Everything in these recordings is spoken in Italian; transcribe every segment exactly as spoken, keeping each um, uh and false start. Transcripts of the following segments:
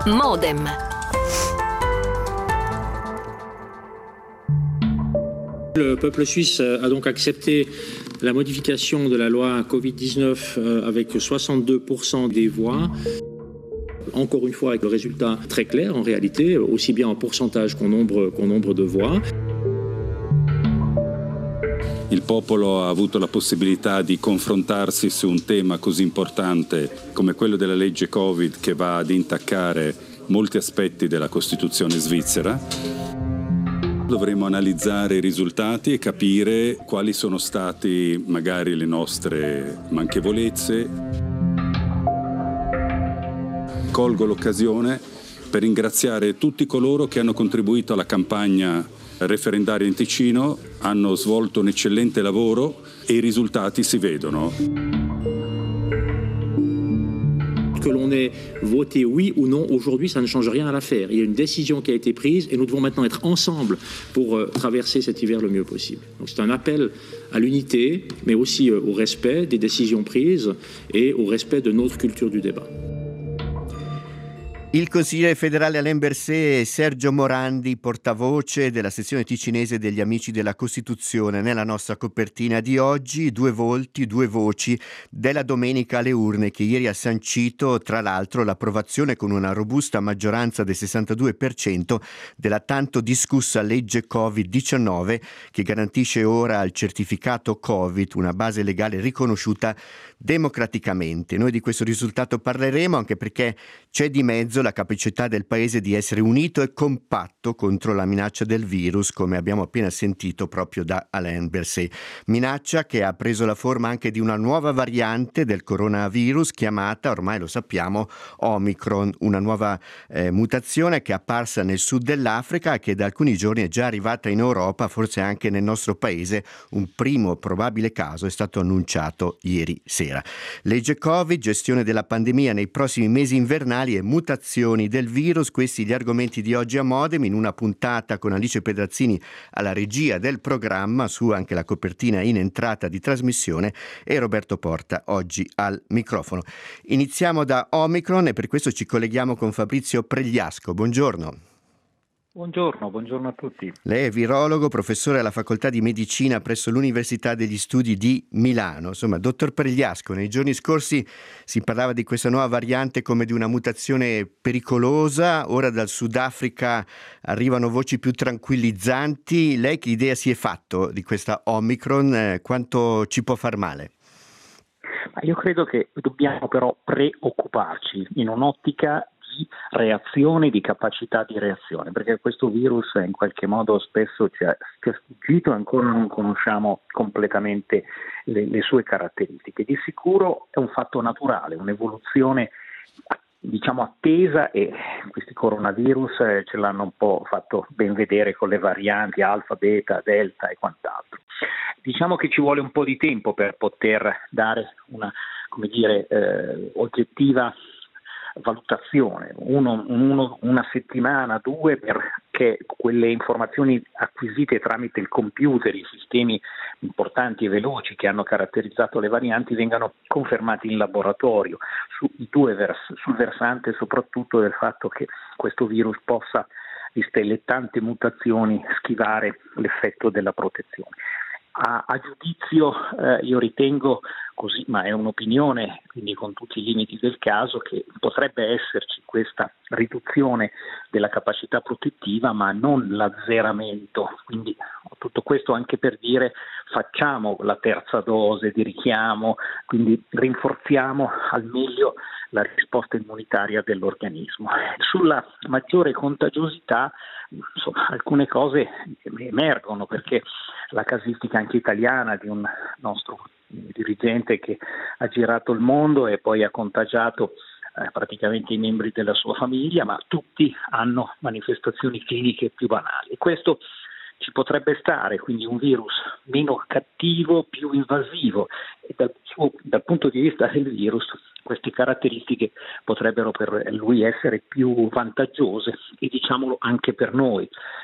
Modem. Le peuple suisse a donc accepté la modification de la loi covid dix-neuf avec soixante-deux pour cent des voix. Encore une fois, avec le résultat très clair en réalité, aussi bien en pourcentage qu'en nombre, qu'en nombre de voix. Il popolo ha avuto la possibilità di confrontarsi su un tema così importante come quello della legge Covid, che va ad intaccare molti aspetti della Costituzione svizzera. Dovremo analizzare i risultati e capire quali sono stati magari le nostre manchevolezze. Colgo l'occasione per ringraziare tutti coloro che hanno contribuito alla campagna referendaria in Ticino, hanno svolto un eccellente lavoro e i risultati si vedono. Que l'on ait voté oui ou non, aujourd'hui, ça ne change rien à l'affaire. Il y a une décision qui a été prise et nous devons maintenant être ensemble pour euh, traverser cet hiver le mieux possible. Donc c'est un appel à l'unité, mais aussi euh, au respect des décisions prises et au respect de notre culture du débat. Il consigliere federale Alain Berset, Sergio Morandi, portavoce della sezione ticinese degli Amici della Costituzione. Nella nostra copertina di oggi, due volti, due voci della domenica alle urne, che ieri ha sancito tra l'altro l'approvazione con una robusta maggioranza del sessantadue per cento della tanto discussa legge covid diciannove, che garantisce ora al certificato Covid una base legale riconosciuta democraticamente. Noi di questo risultato parleremo, anche perché c'è di mezzo la capacità del paese di essere unito e compatto contro la minaccia del virus, come abbiamo appena sentito proprio da Alain Berset. Minaccia che ha preso la forma anche di una nuova variante del coronavirus chiamata, ormai lo sappiamo, Omicron, una nuova eh, mutazione che è apparsa nel sud dell'Africa e che da alcuni giorni è già arrivata in Europa, forse anche nel nostro paese. Un primo probabile caso è stato annunciato ieri sera. Legge Covid, gestione della pandemia nei prossimi mesi invernali e mutazioni del virus, questi gli argomenti di oggi a Modem, in una puntata con Alice Pedrazzini alla regia del programma, su anche la copertina in entrata di trasmissione, e Roberto Porta oggi al microfono. Iniziamo da Omicron e per questo ci colleghiamo con Fabrizio Pregliasco. Buongiorno. Buongiorno, buongiorno a tutti. Lei è virologo, professore alla Facoltà di Medicina presso l'Università degli Studi di Milano. Insomma, dottor Pregliasco, nei giorni scorsi si parlava di questa nuova variante come di una mutazione pericolosa, ora dal Sudafrica arrivano voci più tranquillizzanti. Lei che idea si è fatto di questa Omicron? Eh, quanto ci può far male? Io credo che dobbiamo però preoccuparci in un'ottica di reazione, di capacità di reazione, perché questo virus in qualche modo spesso ci è sfuggito e ancora non conosciamo completamente le, le sue caratteristiche. Di sicuro è un fatto naturale, un'evoluzione diciamo attesa, e questi coronavirus eh, ce l'hanno un po' fatto ben vedere con le varianti alfa, beta, delta e quant'altro. Diciamo che ci vuole un po' di tempo per poter dare una, come dire, eh, oggettiva valutazione, uno, uno, una settimana, due, perché quelle informazioni acquisite tramite il computer, i sistemi importanti e veloci che hanno caratterizzato le varianti, vengano confermati in laboratorio, su due vers- sul versante soprattutto del fatto che questo virus possa, viste le tante mutazioni, schivare l'effetto della protezione. A, a giudizio eh, io ritengo così, ma è un'opinione, quindi con tutti i limiti del caso, che potrebbe esserci questa riduzione della capacità protettiva, ma non l'azzeramento. Quindi tutto questo anche per dire facciamo la terza dose di richiamo, quindi rinforziamo al meglio la risposta immunitaria dell'organismo. Sulla maggiore contagiosità, insomma, alcune cose emergono, perché la casistica anche italiana di un nostro dirigente che ha girato il mondo e poi ha contagiato eh, praticamente i membri della sua famiglia, ma tutti hanno manifestazioni cliniche più banali. Questo ci potrebbe stare, quindi un virus meno cattivo, più invasivo, e dal, suo, dal punto di vista del virus queste caratteristiche potrebbero per lui essere più vantaggiose, e diciamolo anche per noi.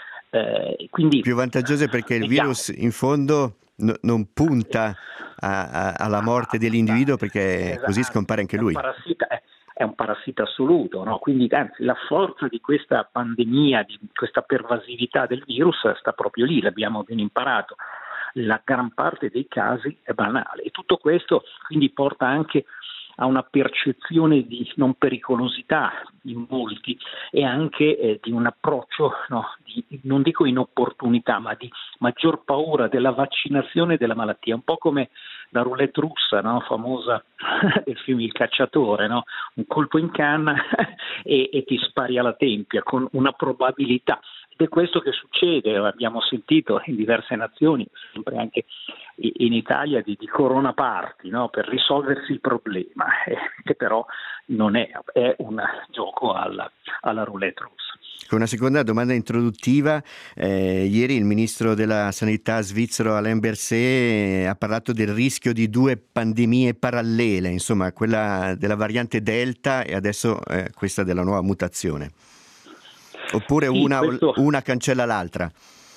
Eh, quindi, più vantaggiose perché il vediamo. virus in fondo no, non punta a, a, alla morte dell'individuo, perché esatto, così scompare anche lui. Parassita, eh, è un parassita assoluto, no? Quindi anzi la forza di questa pandemia, di questa pervasività del virus sta proprio lì, l'abbiamo ben imparato. La gran parte dei casi è banale e tutto questo quindi porta anche a una percezione di non pericolosità in molti e anche eh, di un approccio, no, di, non dico inopportunità, ma di maggior paura della vaccinazione e della malattia, un po' come la roulette russa, no, famosa del film Il cacciatore, no? Un colpo in canna e, e ti spari alla tempia con una probabilità. Ed è questo che succede, abbiamo sentito in diverse nazioni, sempre anche in Italia, di, di corona party, no? Per risolversi il problema, eh, che però non è, è un gioco alla, alla roulette russa. Una seconda domanda introduttiva. Eh, ieri il ministro della Sanità svizzero Alain Berset ha parlato del rischio di due pandemie parallele, insomma quella della variante Delta e adesso eh, questa della nuova mutazione. Oppure sì, una, questo... una cancella l'altra?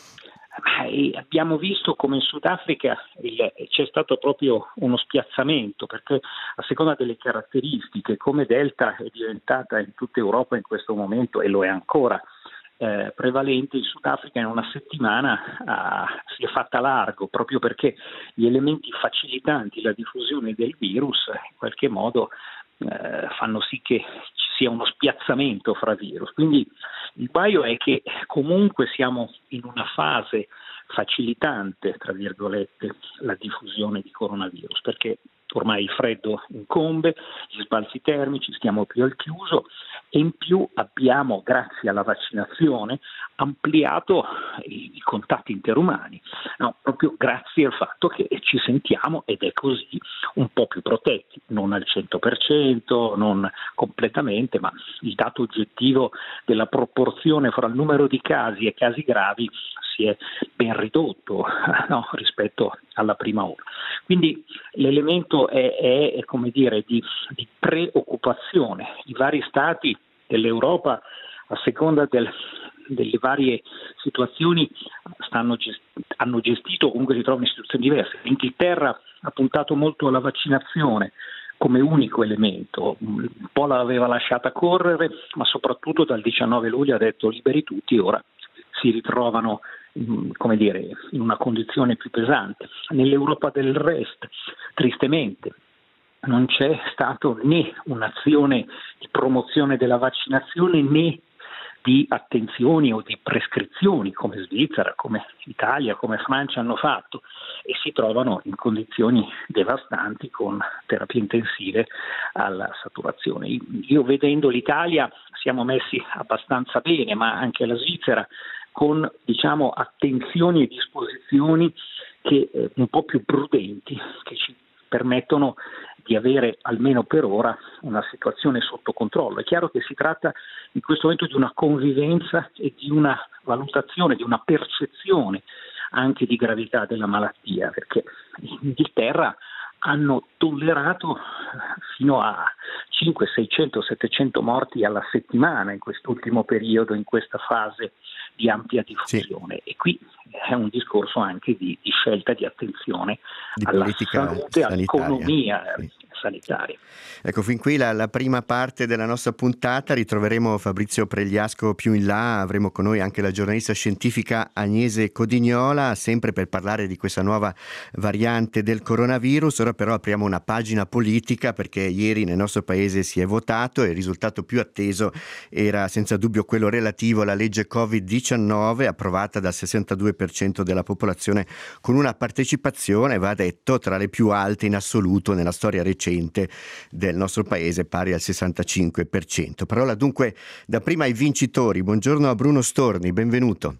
E abbiamo visto come in Sudafrica il, c'è stato proprio uno spiazzamento, perché a seconda delle caratteristiche, come Delta è diventata in tutta Europa in questo momento e lo è ancora eh, prevalente, in Sudafrica in una settimana ah, si è fatta largo, proprio perché gli elementi facilitanti la diffusione del virus in qualche modo eh, fanno sì che ci sia uno spiazzamento fra virus. Quindi il guaio è che comunque siamo in una fase facilitante, tra virgolette, la diffusione di coronavirus, perché ormai il freddo incombe, gli sbalzi termici, stiamo più al chiuso e in più abbiamo, grazie alla vaccinazione, ampliato i, i contatti interumani, no, proprio grazie al fatto che ci sentiamo, ed è così, un po' più protetti, non al cento per cento, non completamente, ma il dato oggettivo della proporzione fra il numero di casi e casi gravi si è ben ridotto, no, rispetto alla prima ora. Quindi l'elemento è, è, è come dire di, di preoccupazione. I vari stati dell'Europa, a seconda del, delle varie situazioni, stanno gest- hanno gestito o comunque si trovano in situazioni diverse. L'Inghilterra ha puntato molto alla vaccinazione come unico elemento, un po' l'aveva lasciata correre, ma soprattutto dal diciannove luglio ha detto liberi tutti, ora si ritrovano come dire, in una condizione più pesante. Nell'Europa del Rest, tristemente, non c'è stato né un'azione di promozione della vaccinazione né di attenzioni o di prescrizioni come Svizzera, come Italia, come Francia hanno fatto, e si trovano in condizioni devastanti con terapie intensive alla saturazione. Io vedendo l'Italia siamo messi abbastanza bene, ma anche la Svizzera con diciamo attenzioni e disposizioni che eh, un po' più prudenti, che ci permettono di avere almeno per ora una situazione sotto controllo. È chiaro che si tratta in questo momento di una convivenza e di una valutazione, di una percezione anche di gravità della malattia, perché in Inghilterra hanno tollerato fino a cinquecento, seicento, settecento morti alla settimana in quest'ultimo periodo, in questa fase di ampia diffusione. Sì. E qui è un discorso anche di, di scelta, di attenzione di alla politica salute, sanitaria. all'economia Sì. sanitaria. Ecco, fin qui la, la prima parte della nostra puntata. Ritroveremo Fabrizio Pregliasco più in là, avremo con noi anche la giornalista scientifica Agnese Codignola, sempre per parlare di questa nuova variante del coronavirus. Ora però apriamo una pagina politica, perché ieri nel nostro paese si è votato e il risultato più atteso era senza dubbio quello relativo alla legge covid diciannove, approvata dal sessantadue per cento della popolazione, con una partecipazione, va detto, tra le più alte in assoluto nella storia recente del nostro paese, pari al sessantacinque per cento. Parola dunque dapprima ai vincitori. Buongiorno a Bruno Storni, benvenuto.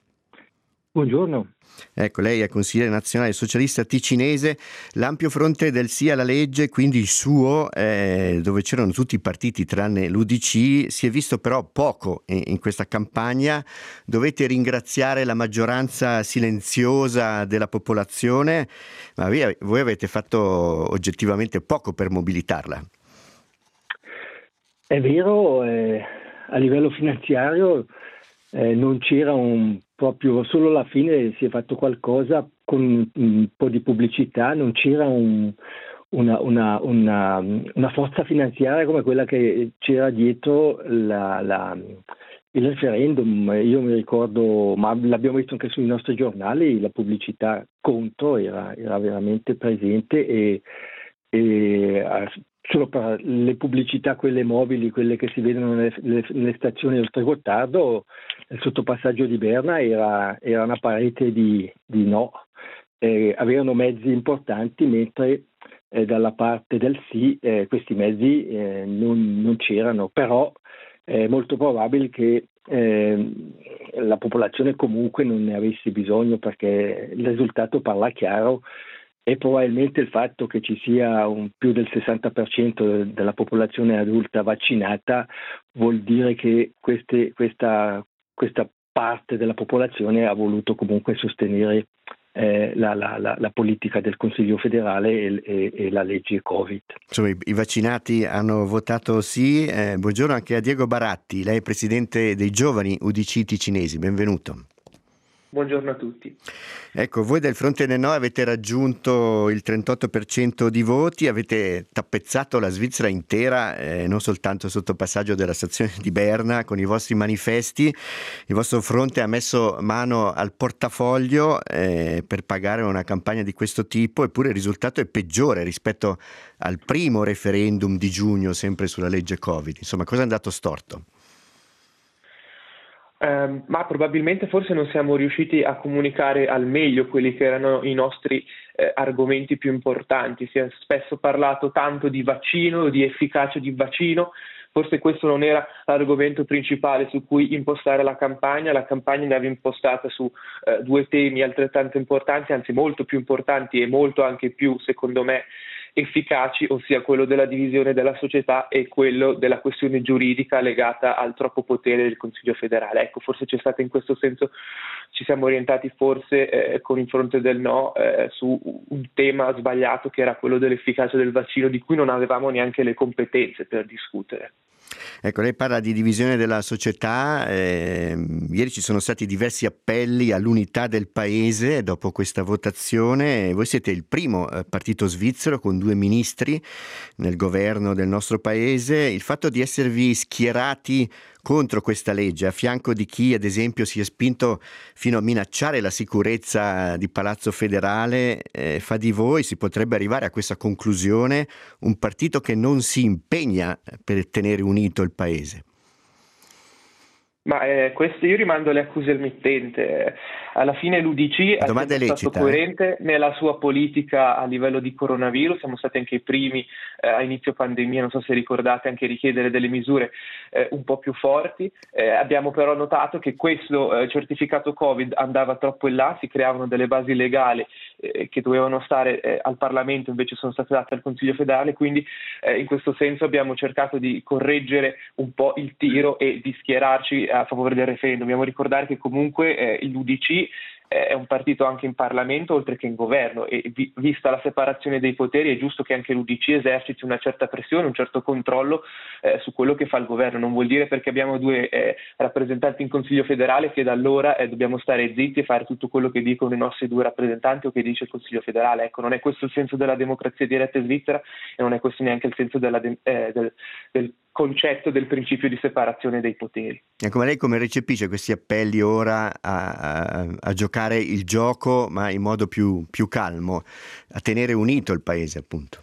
Buongiorno. Ecco, lei è consigliere nazionale socialista ticinese. L'ampio fronte del sì alla legge, quindi il suo, eh, dove c'erano tutti i partiti tranne l'U D C, si è visto però poco in, in questa campagna. Dovete ringraziare la maggioranza silenziosa della popolazione, ma voi, voi avete fatto oggettivamente poco per mobilitarla. È vero, eh, a livello finanziario eh, non c'era un proprio, solo alla fine si è fatto qualcosa con un po' di pubblicità, non c'era un, una, una, una, una forza finanziaria come quella che c'era dietro la, la, il referendum. Io mi ricordo, ma l'abbiamo visto anche sui nostri giornali, la pubblicità contro era, era veramente presente e, e solo per le pubblicità, quelle mobili, quelle che si vedono nelle, nelle, nelle stazioni oltre Gottardo, il sottopassaggio di Berna era, era una parete di, di no. Eh, avevano mezzi importanti, mentre eh, dalla parte del sì eh, questi mezzi eh, non, non c'erano, però è molto probabile che eh, la popolazione comunque non ne avesse bisogno, perché il risultato parla chiaro, e probabilmente il fatto che ci sia un più del sessanta per cento della popolazione adulta vaccinata vuol dire che queste, questa, questa parte della popolazione ha voluto comunque sostenere eh, la, la, la, la politica del Consiglio federale e, e, e la legge Covid. Insomma, i, i vaccinati hanno votato sì. Eh, buongiorno anche a Diego Baratti, lei è presidente dei giovani U D C ticinesi, benvenuto. Buongiorno a tutti. Ecco, voi del Fronte del No avete raggiunto il trentotto per cento di voti, avete tappezzato la Svizzera intera, eh, non soltanto sotto passaggio della stazione di Berna con i vostri manifesti. Il vostro fronte ha messo mano al portafoglio eh, per pagare una campagna di questo tipo, eppure il risultato è peggiore rispetto al primo referendum di giugno, sempre sulla legge Covid. Insomma, cosa è andato storto? Um, ma probabilmente forse non siamo riusciti a comunicare al meglio quelli che erano i nostri eh, argomenti più importanti. Si è spesso parlato tanto di vaccino, di efficacia di vaccino. Forse questo non era l'argomento principale su cui impostare la campagna. La campagna ne aveva impostata su eh, due temi altrettanto importanti, anzi molto più importanti e molto anche più, secondo me, efficaci, ossia quello della divisione della società e quello della questione giuridica legata al troppo potere del Consiglio federale. Ecco, forse c'è stato in questo senso, ci siamo orientati forse eh, con il Fronte del No eh, su un tema sbagliato, che era quello dell'efficacia del vaccino, di cui non avevamo neanche le competenze per discutere. Ecco, lei parla di divisione della società, eh, ieri ci sono stati diversi appelli all'unità del paese dopo questa votazione. Voi siete il primo eh, partito svizzero con due ministri nel governo del nostro paese. Il fatto di esservi schierati contro questa legge, a fianco di chi ad esempio si è spinto fino a minacciare la sicurezza di Palazzo Federale, eh, fa di voi, si potrebbe arrivare a questa conclusione, un partito che non si impegna per tenere unito il paese. Ma eh, questo io rimando alle accuse al mittente. Alla fine l'U D C è Domanda stato lecita, coerente eh? nella sua politica a livello di coronavirus. Siamo stati anche i primi eh, a inizio pandemia, non so se ricordate, anche a richiedere delle misure eh, un po' più forti. Eh, abbiamo però notato che questo eh, certificato Covid andava troppo in là, si creavano delle basi legali eh, che dovevano stare eh, al Parlamento, invece sono state date al Consiglio federale, quindi eh, in questo senso abbiamo cercato di correggere un po' il tiro e di schierarci a favore del referendum. Dobbiamo ricordare che comunque eh, l'U D C è un partito anche in Parlamento oltre che in governo, e vi, vista la separazione dei poteri è giusto che anche l'U D C eserciti una certa pressione, un certo controllo eh, su quello che fa il governo. Non vuol dire perché abbiamo due eh, rappresentanti in Consiglio federale che da allora eh, dobbiamo stare zitti e fare tutto quello che dicono i nostri due rappresentanti o che dice il Consiglio federale. Ecco, non è questo il senso della democrazia diretta in Svizzera e non è questo neanche il senso della de- eh, del, del concetto del principio di separazione dei poteri. E come lei come recepisce questi appelli ora a, a, a giocare il gioco ma in modo più, più calmo, a tenere unito il paese appunto?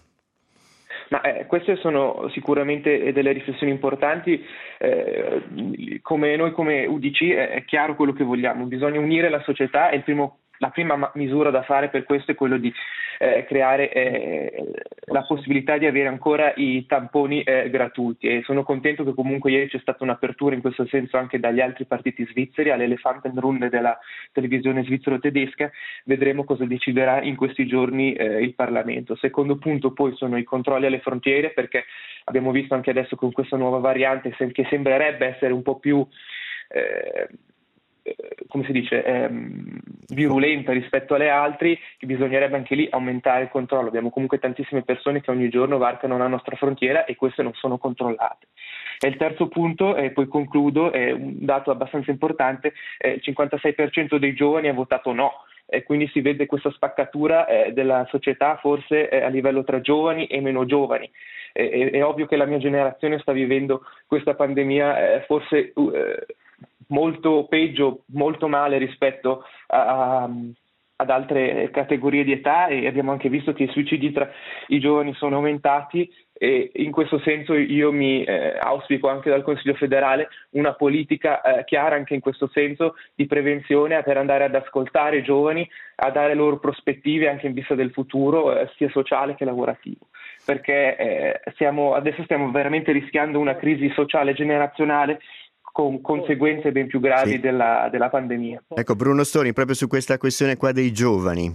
Ma eh, queste sono sicuramente delle riflessioni importanti. Eh, come noi come U D C è, è chiaro quello che vogliamo, bisogna unire la società e il primo La prima misura da fare per questo è quello di eh, creare eh, la possibilità di avere ancora i tamponi eh, gratuiti, e sono contento che comunque ieri c'è stata un'apertura in questo senso anche dagli altri partiti svizzeri all'Elefantenrunde della televisione svizzero-tedesca. Vedremo cosa deciderà in questi giorni eh, il Parlamento. Secondo punto poi sono i controlli alle frontiere, perché abbiamo visto anche adesso con questa nuova variante che sembrerebbe essere un po' più eh, come si dice, ehm, virulenta rispetto alle altre, che bisognerebbe anche lì aumentare il controllo. Abbiamo comunque tantissime persone che ogni giorno varcano la nostra frontiera e queste non sono controllate. E il terzo punto, e poi concludo, è un dato abbastanza importante: eh, il cinquantasei per cento dei giovani ha votato no. e quindi si vede questa spaccatura eh, della società forse eh, a livello tra giovani e meno giovani. È, è, è ovvio che la mia generazione sta vivendo questa pandemia eh, forse eh, molto peggio, molto male rispetto a, a ad altre categorie di età, e abbiamo anche visto che i suicidi tra i giovani sono aumentati, e in questo senso io mi eh, auspico anche dal Consiglio federale una politica eh, chiara anche in questo senso di prevenzione, per andare ad ascoltare i giovani, a dare loro prospettive anche in vista del futuro eh, sia sociale che lavorativo, perché eh, siamo, adesso stiamo veramente rischiando una crisi sociale generazionale con conseguenze ben più gravi sì. della, della pandemia. Ecco, Bruno Storni, proprio su questa questione qua dei giovani,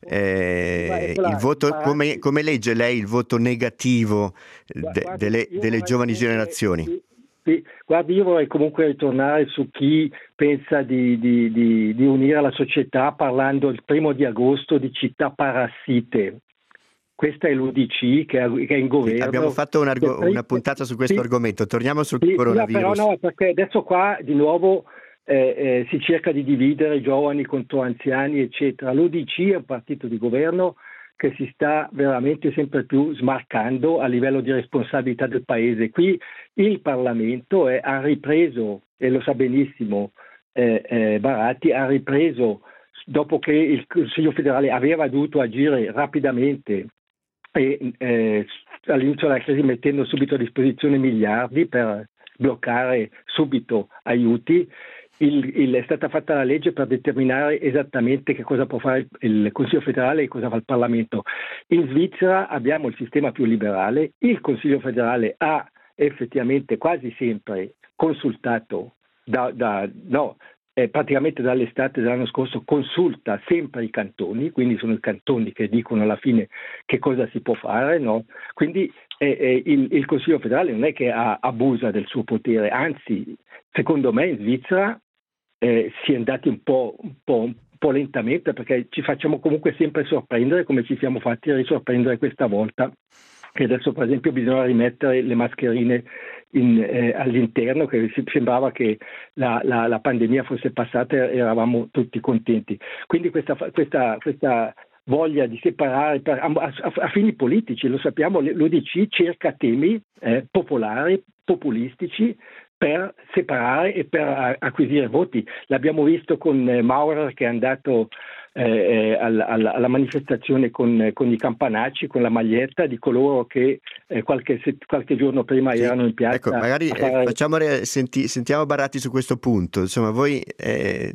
eh, il voto, come, come legge lei il voto negativo de, delle, delle giovani generazioni? Sì, sì. Guardi, io vorrei comunque ritornare su chi pensa di, di, di, di unire la società parlando il primo di agosto di città parassite. Questa è l'U D C che è in governo. Sì, abbiamo fatto una, una puntata su questo sì, argomento, torniamo sul sì, coronavirus. No, però no, perché adesso qua di nuovo eh, eh, si cerca di dividere i giovani contro anziani, eccetera. L'U D C è un partito di governo che si sta veramente sempre più smarcando a livello di responsabilità del Paese. Qui il Parlamento è, ha ripreso, e lo sa benissimo eh, eh, Baratti, ha ripreso, dopo che il Consiglio federale aveva dovuto agire rapidamente e eh, all'inizio della crisi mettendo subito a disposizione miliardi per bloccare subito aiuti, il, il, è stata fatta la legge per determinare esattamente che cosa può fare il Consiglio federale e cosa fa il Parlamento. In Svizzera abbiamo il sistema più liberale, il Consiglio federale ha effettivamente quasi sempre consultato da, da no, Eh, praticamente dall'estate dell'anno scorso consulta sempre i cantoni, quindi sono i cantoni che dicono alla fine che cosa si può fare, no? Quindi eh, eh, il, il Consiglio federale non è che ha, abusa del suo potere, anzi secondo me in Svizzera eh, si è andati un po', un po', un po' lentamente, perché ci facciamo comunque sempre sorprendere come ci siamo fatti risorprendere questa volta, che adesso per esempio bisogna rimettere le mascherine in, eh, all'interno, che sembrava che la, la, la pandemia fosse passata e eravamo tutti contenti. Quindi questa, questa, questa voglia di separare per, a, a, a fini politici, lo sappiamo, l'U D C cerca temi eh, popolari, populistici, per separare e per acquisire voti. L'abbiamo visto con Maurer che è andato eh, alla, alla manifestazione con, con i campanacci, con la maglietta di coloro che eh, qualche, qualche giorno prima sì. erano in piazza. Ecco, magari fare... eh, facciamo, senti, sentiamo Baratti su questo punto. Insomma, voi eh,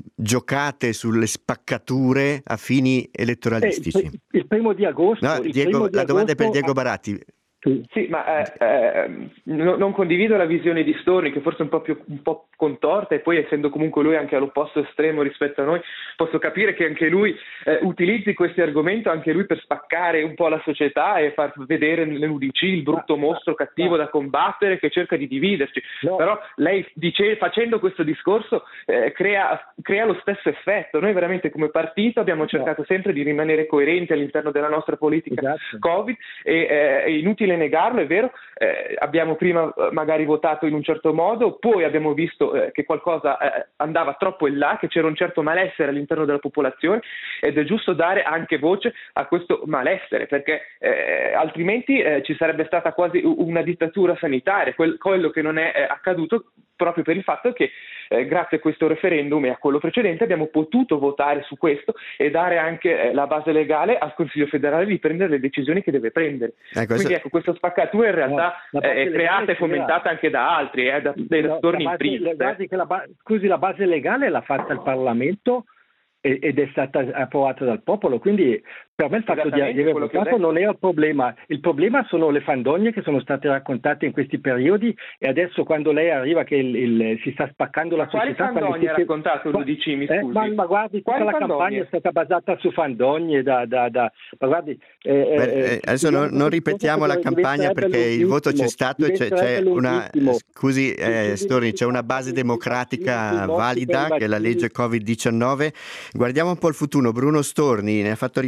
giocate sulle spaccature a fini elettoralistici. Eh, il, il primo di agosto... No, il Diego, primo la di domanda agosto... è per Diego Baratti. Sì, ma eh, eh, no, non condivido la visione di Storni, che forse è un po' più un po' contorta, e poi essendo comunque lui anche all'opposto estremo rispetto a noi, posso capire che anche lui eh, utilizzi questi argomenti anche lui per spaccare un po' la società e far vedere nell'U D C il brutto no, mostro no, cattivo no. da combattere che cerca di dividerci. No. Però lei dice, facendo questo discorso eh, crea, crea lo stesso effetto. Noi veramente come partito abbiamo cercato no. sempre di rimanere coerenti all'interno della nostra politica esatto. Covid, e eh, è inutile negarlo, è vero, eh, abbiamo prima magari votato in un certo modo, poi abbiamo visto eh, che qualcosa eh, andava troppo in là, che c'era un certo malessere all'interno della popolazione, ed è giusto dare anche voce a questo malessere, perché eh, altrimenti eh, ci sarebbe stata quasi una dittatura sanitaria, quel, quello che non è eh, accaduto proprio per il fatto che eh, grazie a questo referendum e a quello precedente abbiamo potuto votare su questo e dare anche eh, la base legale al Consiglio federale di prendere le decisioni che deve prendere. Eh, questo... Quindi ecco, questa spaccatura in realtà no, eh, è creata e fomentata anche da altri, eh, da, dai no, Storni in primis. Ba- scusi, la base legale l'ha fatta il Parlamento ed è stata approvata dal popolo, quindi per me il fatto di aver votato non era il problema. Il problema sono le fandonie che sono state raccontate in questi periodi, e adesso quando lei arriva che il, il, si sta spaccando la ma società... Quali fandonie ha raccontato l'U D C, mi scusi? Eh, ma, ma guardi, tutta la campagna è stata basata su fandonie, da, da, da, ma guardi... Eh, Beh, eh, adesso non, non ripetiamo la campagna perché il voto c'è stato e c'è, c'è una... Scusi eh, Storni, c'è una base democratica valida che è la legge covid diciannove. Guardiamo un po' il futuro. Bruno Storni ne ha fatto riferimento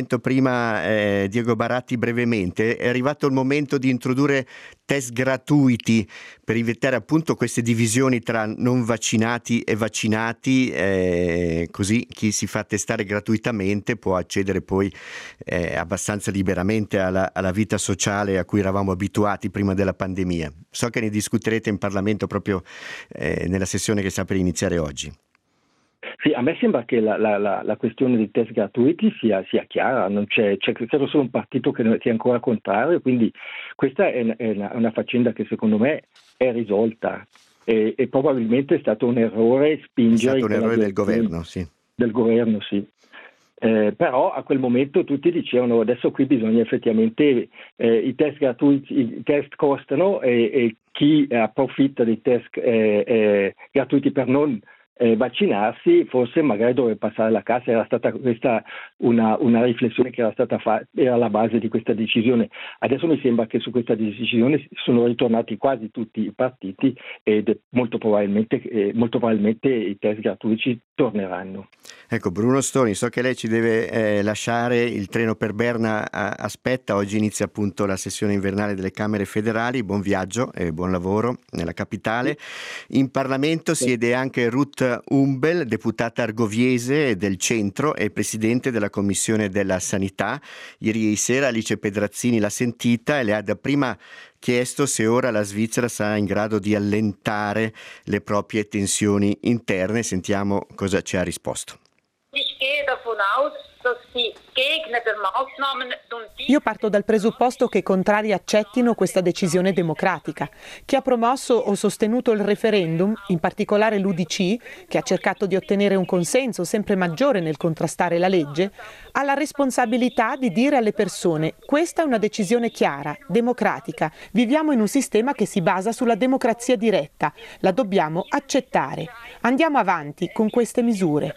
collegamento prima eh, Diego Baratti brevemente, è arrivato il momento di introdurre test gratuiti per evitare appunto queste divisioni tra non vaccinati e vaccinati, eh, così chi si fa testare gratuitamente può accedere poi eh, abbastanza liberamente alla, alla vita sociale a cui eravamo abituati prima della pandemia. So che ne discuterete in Parlamento proprio eh, nella sessione che sta per iniziare oggi. Sì, a me sembra che la, la, la, la questione dei test gratuiti sia, sia chiara, non c'è, c'è credo solo un partito che, che è ancora contrario, quindi questa è una, è una, una faccenda che secondo me è risolta e, e probabilmente è stato un errore spingere... È stato un errore del governo, sì. Del governo, sì. Eh, però a quel momento tutti dicevano adesso qui bisogna effettivamente eh, i test gratuiti, i test costano e, e chi approfitta dei test eh, eh, gratuiti per non Eh, vaccinarsi forse magari doveva passare la cassa. Era stata questa una, una riflessione che era stata fatta, era la base di questa decisione. Adesso mi sembra che su questa decisione sono ritornati quasi tutti i partiti ed molto probabilmente, eh, molto probabilmente i test gratuiti torneranno. Ecco, Bruno Stori, so che lei ci deve eh, lasciare, il treno per Berna a, aspetta, oggi inizia appunto la sessione invernale delle Camere federali, buon viaggio e buon lavoro nella capitale. In Parlamento siede anche Ruth Umbel, deputata argoviese del centro e presidente della Commissione della Sanità. Ieri sera Alice Pedrazzini l'ha sentita e le ha dapprima chiesto se ora la Svizzera sarà in grado di allentare le proprie tensioni interne. Sentiamo cosa ci ha risposto. Io parto dal presupposto che i contrari accettino questa decisione democratica. Chi ha promosso o sostenuto il referendum, in particolare l'U D C, che ha cercato di ottenere un consenso sempre maggiore nel contrastare la legge, ha la responsabilità di dire alle persone: questa è una decisione chiara, democratica. Viviamo in un sistema che si basa sulla democrazia diretta. La dobbiamo accettare. Andiamo avanti con queste misure.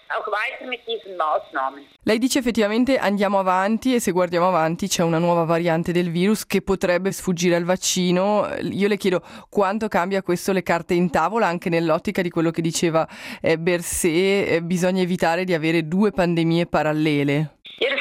Lei dice effettivamente andiamo avanti, e se guardiamo avanti c'è una nuova variante del virus che potrebbe sfuggire al vaccino. Io le chiedo quanto cambia questo le carte in tavola, anche nell'ottica di quello che diceva eh, Berset, eh, bisogna evitare di avere due pandemie parallele.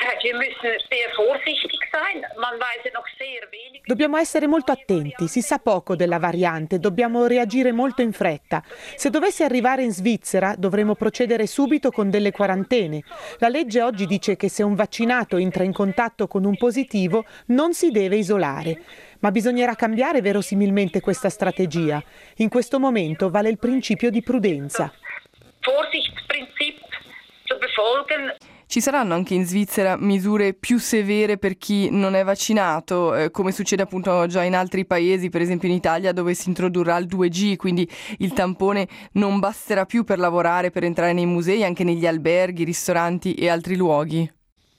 Dobbiamo essere molto attenti, si sa poco della variante, dobbiamo reagire molto in fretta. Se dovesse arrivare in Svizzera dovremo procedere subito con delle quarantene. La legge oggi dice che se un vaccinato entra in contatto con un positivo non si deve isolare. Ma bisognerà cambiare verosimilmente questa strategia. In questo momento vale il principio di prudenza. Ci saranno anche in Svizzera misure più severe per chi non è vaccinato, eh, come succede appunto già in altri paesi, per esempio in Italia, dove si introdurrà il due G, quindi il tampone non basterà più per lavorare, per entrare nei musei, anche negli alberghi, ristoranti e altri luoghi.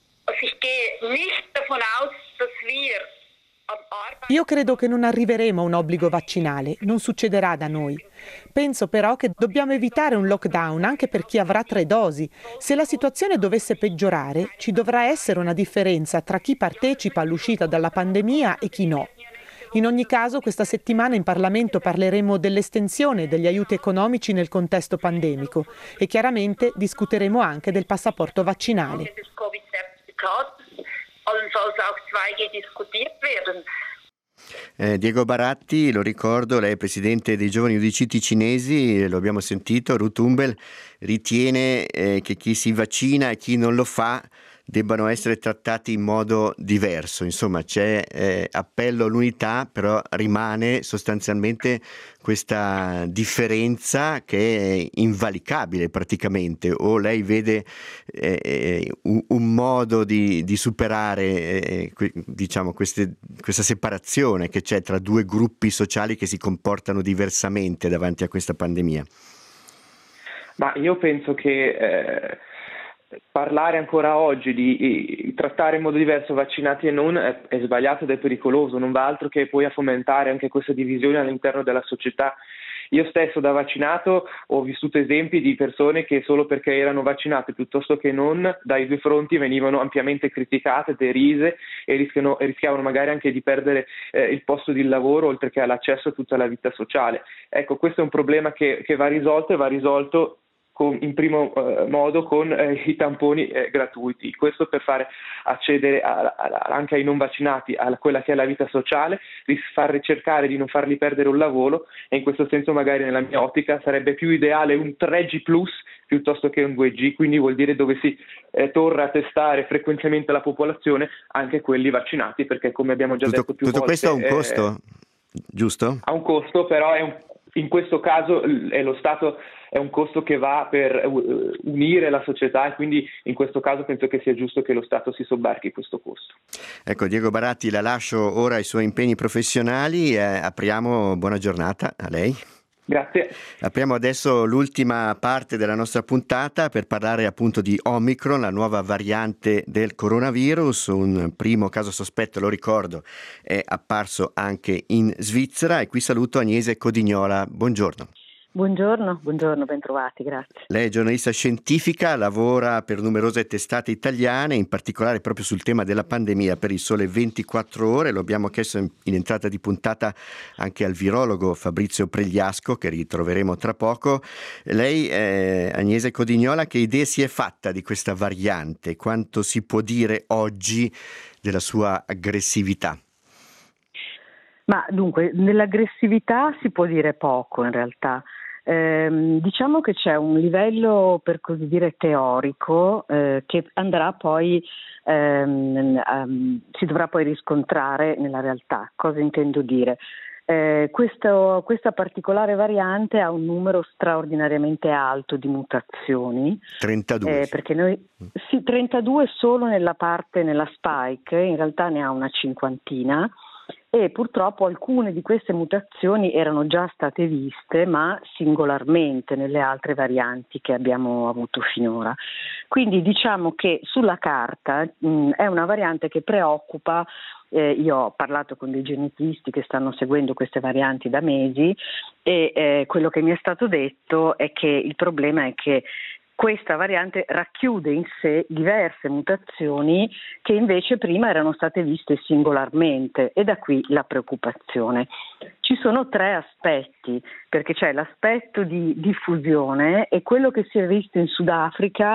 Io credo che non arriveremo a un obbligo vaccinale, non succederà da noi. Penso però che dobbiamo evitare un lockdown anche per chi avrà tre dosi. Se la situazione dovesse peggiorare, ci dovrà essere una differenza tra chi partecipa all'uscita dalla pandemia e chi no. In ogni caso, questa settimana in Parlamento parleremo dell'estensione degli aiuti economici nel contesto pandemico e chiaramente discuteremo anche del passaporto vaccinale. Eh, Diego Baratti, lo ricordo, lei è presidente dei giovani U D C ticinesi, lo abbiamo sentito. Ruth Umbel ritiene eh, che chi si vaccina e chi non lo fa debbano essere trattati in modo diverso. Insomma, c'è eh, appello all'unità, però rimane sostanzialmente questa differenza che è invalicabile praticamente. O lei vede eh, un, un modo di, di superare eh, diciamo queste, questa separazione che c'è tra due gruppi sociali che si comportano diversamente davanti a questa pandemia? Ma io penso che eh... parlare ancora oggi di, di trattare in modo diverso vaccinati e non è, è sbagliato ed è pericoloso, non va altro che poi a fomentare anche questa divisione all'interno della società. Io stesso da vaccinato ho vissuto esempi di persone che solo perché erano vaccinate piuttosto che non, dai due fronti venivano ampiamente criticate, derise e, rischiano, e rischiavano magari anche di perdere eh, il posto di lavoro oltre che all'accesso a tutta la vita sociale. Ecco, questo è un problema che, che va risolto e va risolto con, in primo eh, modo con eh, i tamponi eh, gratuiti. Questo per fare accedere a, a, anche ai non vaccinati a quella che è la vita sociale, far cercare di non farli perdere un lavoro, e in questo senso magari nella mia ottica sarebbe più ideale un tre G plus piuttosto che un due G, quindi vuol dire dove si eh, torna a testare frequentemente la popolazione, anche quelli vaccinati, perché come abbiamo già tutto, detto più tutto volte... Tutto questo ha un costo, eh, giusto? Ha un costo, però è un, in questo caso è lo Stato, è un costo che va per unire la società, e quindi in questo caso penso che sia giusto che lo Stato si sobbarchi questo costo. Ecco, Diego Baratti, la lascio ora ai suoi impegni professionali, eh, apriamo, buona giornata a lei. Grazie. Apriamo adesso l'ultima parte della nostra puntata per parlare appunto di Omicron, la nuova variante del coronavirus. Un primo caso sospetto, lo ricordo, è apparso anche in Svizzera, e qui saluto Agnese Codignola. Buongiorno. Buongiorno, buongiorno, bentrovati, grazie. Lei è giornalista scientifica, lavora per numerose testate italiane, in particolare proprio sul tema della pandemia per Il Sole ventiquattro Ore. Lo abbiamo chiesto in, in entrata di puntata anche al virologo Fabrizio Pregliasco, che ritroveremo tra poco. Lei, eh, Agnese Codignola, che idea si è fatta di questa variante? Quanto si può dire oggi della sua aggressività? Ma dunque, nell'aggressività si può dire poco in realtà. Eh, diciamo che c'è un livello, per così dire, teorico eh, che andrà poi ehm, um, si dovrà poi riscontrare nella realtà. Cosa intendo dire? Eh, questo, questa particolare variante ha un numero straordinariamente alto di mutazioni. trentadue. Eh, perché noi sì, trentadue solo nella parte, nella spike, in realtà ne ha una cinquantina. E purtroppo alcune di queste mutazioni erano già state viste, ma singolarmente nelle altre varianti che abbiamo avuto finora. Quindi diciamo che sulla carta mh, è una variante che preoccupa. Eh, io ho parlato con dei genetisti che stanno seguendo queste varianti da mesi, e eh, quello che mi è stato detto è che il problema è che questa variante racchiude in sé diverse mutazioni che invece prima erano state viste singolarmente, e da qui la preoccupazione. Ci sono tre aspetti, perché c'è l'aspetto di diffusione, e quello che si è visto in Sudafrica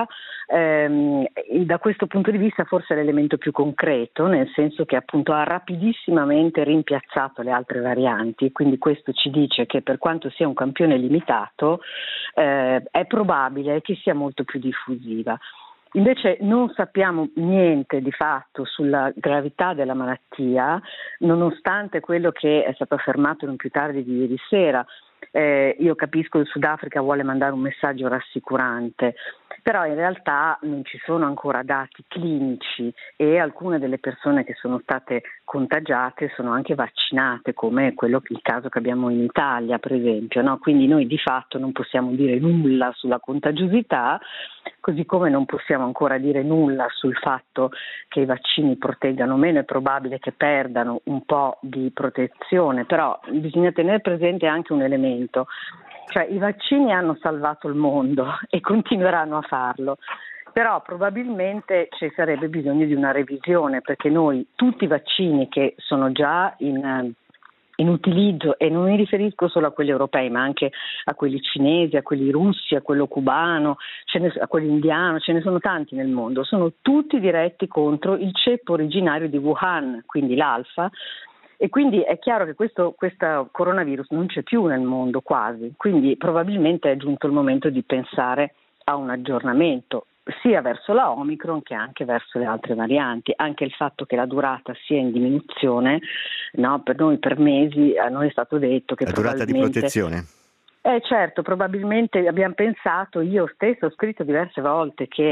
ehm, da questo punto di vista forse è l'elemento più concreto, nel senso che appunto ha rapidissimamente rimpiazzato le altre varianti, quindi questo ci dice che per quanto sia un campione limitato eh, è probabile che sia molto più diffusiva. Invece non sappiamo niente di fatto sulla gravità della malattia, nonostante quello che è stato affermato non più tardi di ieri sera. Eh, io capisco che il Sudafrica vuole mandare un messaggio rassicurante, però in realtà non ci sono ancora dati clinici, e alcune delle persone che sono state contagiate sono anche vaccinate, come quello, il caso che abbiamo in Italia per esempio, no? Quindi noi di fatto non possiamo dire nulla sulla contagiosità, così come non possiamo ancora dire nulla sul fatto che i vaccini proteggano meno. È probabile che perdano un po' di protezione, però bisogna tenere presente anche un elemento, cioè i vaccini hanno salvato il mondo e continueranno a farlo, però probabilmente ci sarebbe bisogno di una revisione, perché noi tutti i vaccini che sono già in, in utilizzo, e non mi riferisco solo a quelli europei ma anche a quelli cinesi, a quelli russi, a quello cubano, ce ne, a quelli indiano, ce ne sono tanti nel mondo, sono tutti diretti contro il ceppo originario di Wuhan, quindi l'alfa. E quindi è chiaro che questo, questo coronavirus non c'è più nel mondo quasi, quindi probabilmente è giunto il momento di pensare a un aggiornamento sia verso la Omicron che anche verso le altre varianti. Anche il fatto che la durata sia in diminuzione, no, per noi per mesi a noi è stato detto che la durata di protezione. Eh certo, probabilmente abbiamo pensato, io stesso ho scritto diverse volte che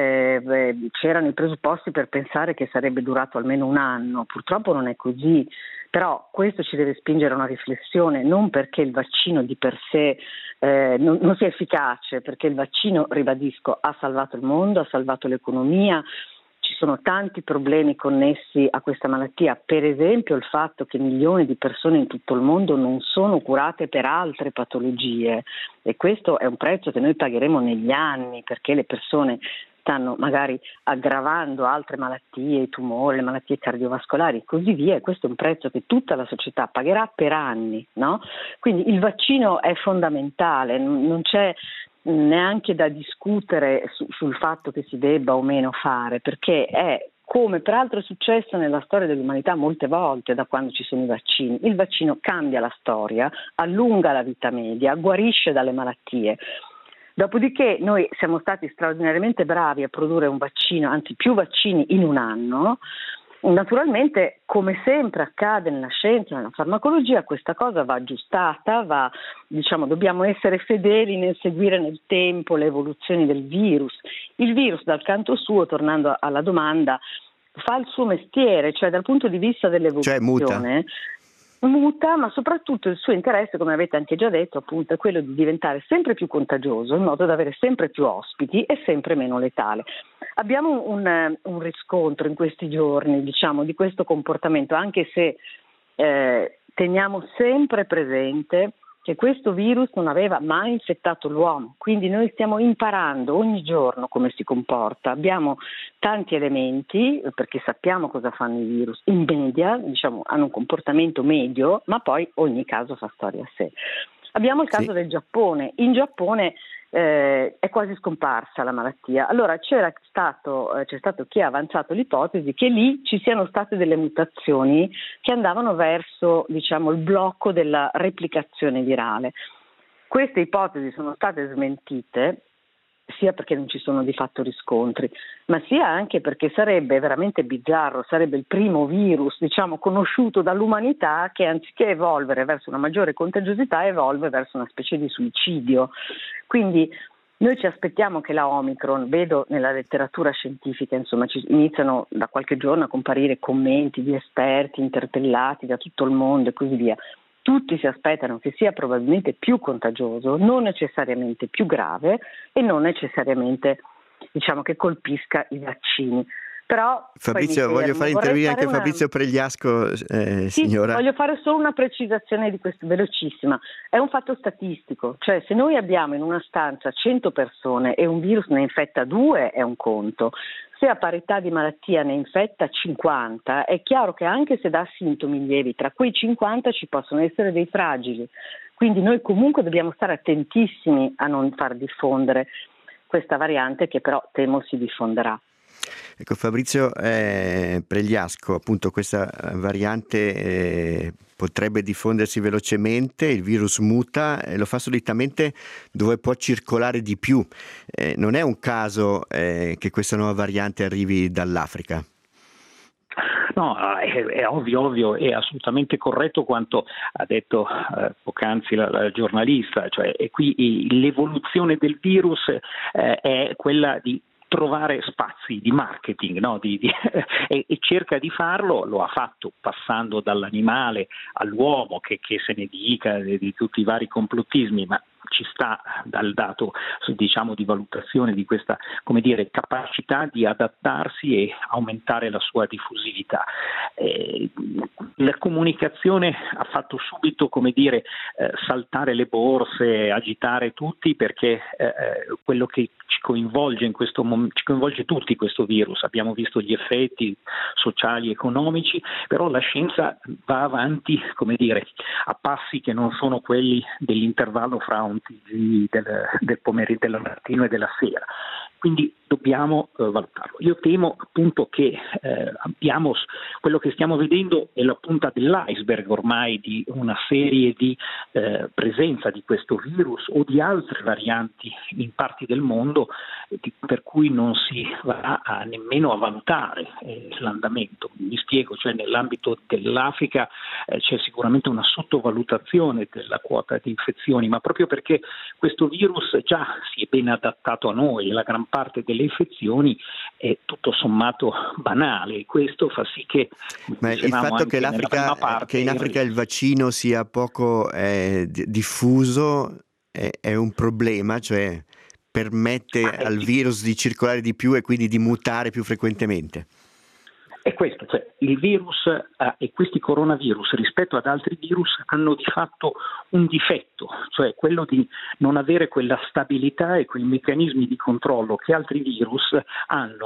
eh, c'erano i presupposti per pensare che sarebbe durato almeno un anno, purtroppo non è così, però questo ci deve spingere a una riflessione, non perché il vaccino di per sé eh, non, non sia efficace, perché il vaccino, ribadisco, ha salvato il mondo, ha salvato l'economia. Ci sono tanti problemi connessi a questa malattia, per esempio il fatto che milioni di persone in tutto il mondo non sono curate per altre patologie, e questo è un prezzo che noi pagheremo negli anni, perché le persone stanno magari aggravando altre malattie, i tumori, le malattie cardiovascolari e così via, e questo è un prezzo che tutta la società pagherà per anni, no? Quindi il vaccino è fondamentale, non c'è neanche da discutere su, sul fatto che si debba o meno fare, perché è, come peraltro è successo nella storia dell'umanità molte volte da quando ci sono i vaccini, il vaccino cambia la storia, allunga la vita media, guarisce dalle malattie. Dopodiché noi siamo stati straordinariamente bravi a produrre un vaccino, anzi più vaccini in un anno. Naturalmente, come sempre accade nella scienza, nella farmacologia, questa cosa va aggiustata, va, diciamo, dobbiamo essere fedeli nel seguire nel tempo le evoluzioni del virus. Il virus, dal canto suo, tornando alla domanda, fa il suo mestiere, cioè dal punto di vista dell'evoluzione. Cioè muta. Muta, ma soprattutto il suo interesse, come avete anche già detto, appunto, è quello di diventare sempre più contagioso, in modo da avere sempre più ospiti e sempre meno letale. Abbiamo un, un riscontro in questi giorni, diciamo, di questo comportamento, anche se eh, teniamo sempre presente che questo virus non aveva mai infettato l'uomo, quindi noi stiamo imparando ogni giorno come si comporta. Abbiamo tanti elementi, perché sappiamo cosa fanno i virus, in media, diciamo, hanno un comportamento medio, ma poi ogni caso fa storia a sé. Abbiamo il caso sì. del Giappone. In Giappone eh, è quasi scomparsa la malattia. Allora c'era stato, eh, c'è stato chi ha avanzato l'ipotesi che lì ci siano state delle mutazioni che andavano verso, diciamo, il blocco della replicazione virale. Queste ipotesi sono state smentite, sia perché non ci sono di fatto riscontri, ma sia anche perché sarebbe veramente bizzarro, sarebbe il primo virus, diciamo, conosciuto dall'umanità che anziché evolvere verso una maggiore contagiosità evolve verso una specie di suicidio. Quindi noi ci aspettiamo che la Omicron, vedo nella letteratura scientifica, insomma, ci iniziano da qualche giorno a comparire commenti di esperti interpellati da tutto il mondo e così via. Tutti si aspettano che sia probabilmente più contagioso, non necessariamente più grave e non necessariamente, diciamo, che colpisca i vaccini. Però Fabrizio, voglio fare intervenire anche una... Fabrizio Pregliasco, eh, sì, signora. Voglio fare solo una precisazione di questo, velocissima. È un fatto statistico, cioè se noi abbiamo in una stanza cento persone e un virus ne infetta due è un conto. Se a parità di malattia ne infetta cinquanta, è chiaro che anche se dà sintomi lievi, tra quei cinquanta ci possono essere dei fragili. Quindi noi comunque dobbiamo stare attentissimi a non far diffondere questa variante che però temo si diffonderà. Ecco, Fabrizio eh, Pregliasco, appunto questa variante eh, potrebbe diffondersi velocemente, il virus muta e lo fa solitamente dove può circolare di più. Eh, non è un caso eh, che questa nuova variante arrivi dall'Africa? No, è, è ovvio, ovvio, è assolutamente corretto quanto ha detto eh, poc'anzi la, la giornalista, cioè è qui l'evoluzione del virus eh, è quella di trovare spazi di marketing, no? di, di, e, e cerca di farlo, lo ha fatto passando dall'animale all'uomo, che, che se ne dica di, di tutti i vari complottismi, ma ci sta dal dato, diciamo, di valutazione di questa, come dire, capacità di adattarsi e aumentare la sua diffusività. Eh, la comunicazione ha fatto subito, come dire, eh, saltare le borse, agitare tutti, perché eh, quello che ci coinvolge in questo momento, ci coinvolge tutti questo virus. Abbiamo visto gli effetti sociali, economici, però la scienza va avanti, come dire, a passi che non sono quelli dell'intervallo fra un T G del, del pomeriggio, del mattino e della sera. Quindi dobbiamo eh, valutarlo. Io temo appunto che eh, abbiamo quello che stiamo vedendo è la punta dell'iceberg ormai di una serie di eh, presenza di questo virus o di altre varianti in parti del mondo di, per cui non si va a, nemmeno a valutare eh, l'andamento. Mi spiego, cioè nell'ambito dell'Africa eh, c'è sicuramente una sottovalutazione della quota di infezioni, ma proprio perché questo virus già si è ben adattato a noi e la gran parte delle infezioni è tutto sommato banale, e questo fa sì che ma il fatto che, l'Africa, parte, che in Africa il vaccino sia poco eh, diffuso è, è un problema, cioè permette al virus di circolare di più e quindi di mutare più frequentemente. È questo, cioè il virus eh, e questi coronavirus rispetto ad altri virus hanno di fatto un difetto, cioè quello di non avere quella stabilità e quei meccanismi di controllo che altri virus hanno.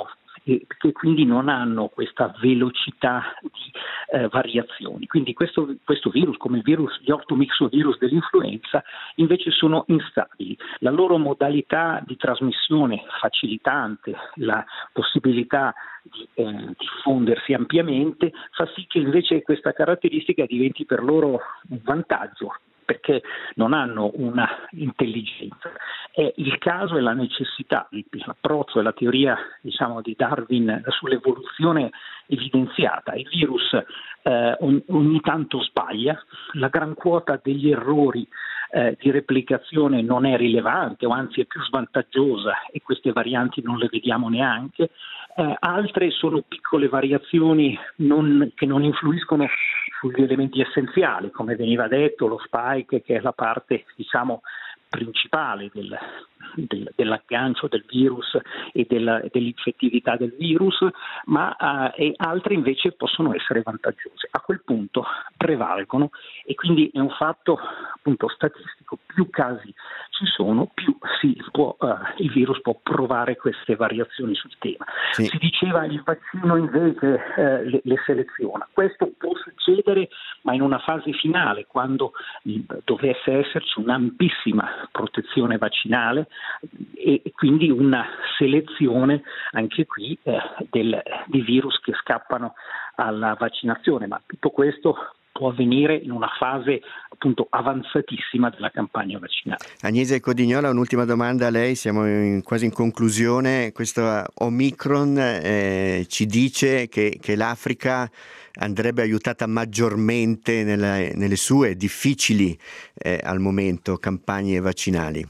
e che quindi non hanno questa velocità di eh, variazioni. Quindi questo, questo virus, come il virus, gli ortomixovirus dell'influenza, invece sono instabili. La loro modalità di trasmissione facilitante, la possibilità di eh, diffondersi ampiamente, fa sì che invece questa caratteristica diventi per loro un vantaggio, perché non hanno una intelligenza. È il caso e la necessità, l'approccio e la teoria, diciamo, di Darwin sull'evoluzione evidenziata. Il virus eh, ogni, ogni tanto sbaglia, la gran quota degli errori eh, di replicazione non è rilevante, o anzi è più svantaggiosa, e queste varianti non le vediamo neanche. Eh, altre sono piccole variazioni non, che non influiscono sugli elementi essenziali, come veniva detto, lo spike, che è la parte, diciamo, principale del, del, dell'aggancio del virus e della, dell'infettività del virus, ma uh, e altre invece possono essere vantaggiose. A quel punto prevalgono, e quindi è un fatto appunto statistico: più casi ci sono, più si può, uh, il virus può provare queste variazioni sul tema. Sì. Si diceva il vaccino invece uh, le, le seleziona. Questo può succedere, ma in una fase finale, quando dovesse esserci un'ampissima protezione vaccinale e quindi una selezione anche qui eh, del, di virus che scappano alla vaccinazione, ma tutto questo può avvenire in una fase appunto avanzatissima della campagna vaccinale. Agnese Codignola, un'ultima domanda a lei, siamo in, quasi in conclusione. Questo Omicron eh, ci dice che, che l'Africa andrebbe aiutata maggiormente nelle, nelle sue difficili eh, al momento campagne vaccinali.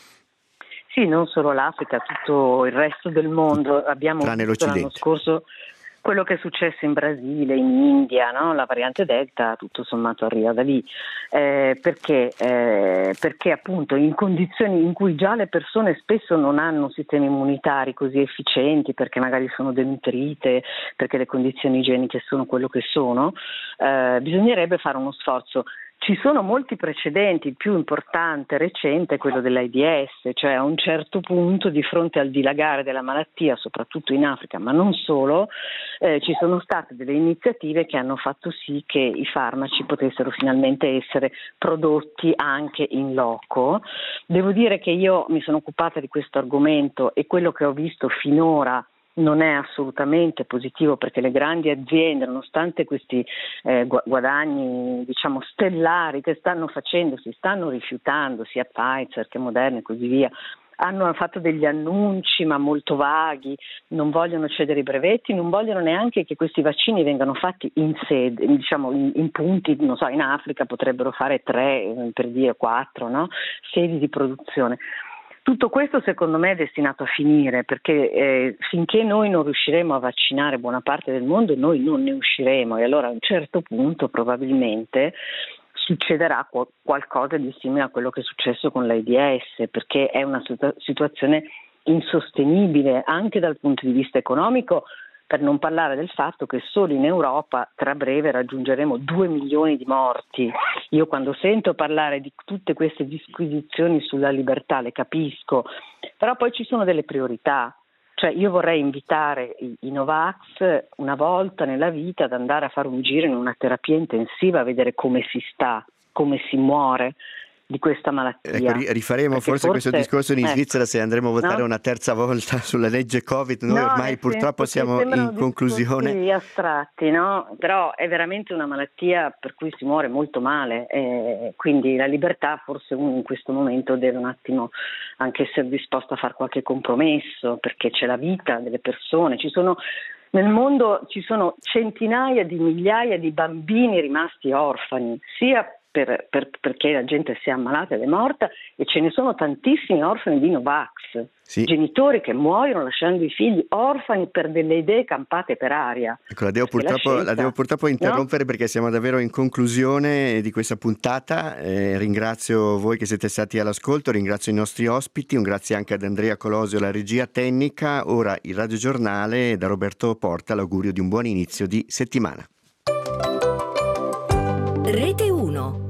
Sì, non solo l'Africa, tutto il resto del mondo. Abbiamo Tranne visto l'Occidente. L'anno scorso quello che è successo in Brasile, in India, no? La variante Delta tutto sommato arriva da lì, eh, perché, eh, perché appunto in condizioni in cui già le persone spesso non hanno sistemi immunitari così efficienti, perché magari sono denutrite, perché le condizioni igieniche sono quello che sono, eh, bisognerebbe fare uno sforzo. Ci sono molti precedenti, il più importante, recente, è quello dell'AIDS, cioè a un certo punto, di fronte al dilagare della malattia, soprattutto in Africa, ma non solo, eh, ci sono state delle iniziative che hanno fatto sì che i farmaci potessero finalmente essere prodotti anche in loco. Devo dire che io mi sono occupata di questo argomento e quello che ho visto finora non è assolutamente positivo, perché le grandi aziende, nonostante questi eh, guadagni diciamo stellari che stanno facendo, si stanno rifiutando, sia Pfizer che Moderna e così via, hanno fatto degli annunci ma molto vaghi, non vogliono cedere i brevetti, non vogliono neanche che questi vaccini vengano fatti in sede, diciamo in, in punti, non so, in Africa potrebbero fare tre, per dire quattro, no? Sedi di produzione. Tutto questo secondo me è destinato a finire, perché eh, finché noi non riusciremo a vaccinare buona parte del mondo, noi non ne usciremo, e allora a un certo punto probabilmente succederà qual- qualcosa di simile a quello che è successo con l'AIDS, perché è una situ- situazione insostenibile anche dal punto di vista economico, per non parlare del fatto che solo in Europa tra breve raggiungeremo due milioni di morti. Io quando sento parlare di tutte queste disquisizioni sulla libertà le capisco, però poi ci sono delle priorità. Cioè io vorrei invitare i, i Novax una volta nella vita ad andare a fare un giro in una terapia intensiva, a vedere come si sta, come si muore di questa malattia. Ecco, rifaremo forse, forse questo discorso in ecco, Svizzera se andremo a votare no? una terza volta sulla legge Covid. Noi no, ormai purtroppo siamo in conclusione. Astratti, no? Però è veramente una malattia per cui si muore molto male, e quindi la libertà forse uno in questo momento deve un attimo anche essere disposto a fare qualche compromesso, perché c'è la vita delle persone, ci sono nel mondo ci sono centinaia di migliaia di bambini rimasti orfani, sia Per, per, perché la gente si è ammalata ed è morta, e ce ne sono tantissimi orfani di Novax, sì. Genitori che muoiono lasciando i figli orfani per delle idee campate per aria. Ecco, la devo, purtroppo, la, la devo purtroppo interrompere, no? Perché siamo davvero in conclusione di questa puntata. Eh, ringrazio voi che siete stati all'ascolto, ringrazio i nostri ospiti, un grazie anche ad Andrea Colosio, la regia tecnica. Ora il radiogiornale, da Roberto Porta, l'augurio di un buon inizio di settimana. Rete uno.